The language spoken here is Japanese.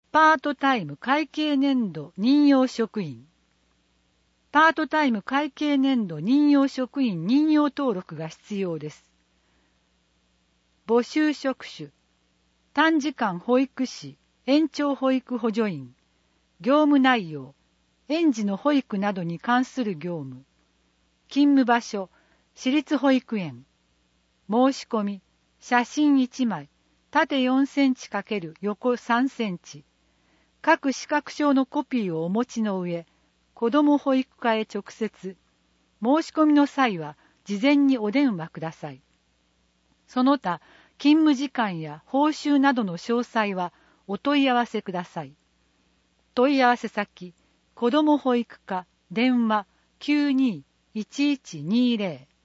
パートタイム会計年度任用職員。パートタイム会計年度任用職員任用登録が必要です。募集職種、短時間保育士、延長保育補助員。業務内容、園児の保育などに関する業務。勤務場所、私立保育園。申し込み、写真1枚、縦4センチ×横3センチ。各資格証のコピーをお持ちの上、子ども保育課へ直接。申し込みの際は、事前にお電話ください。その他、勤務時間や報酬などの詳細は、お問い合わせください。問い合わせ先、子ども保育課、電話 92-1120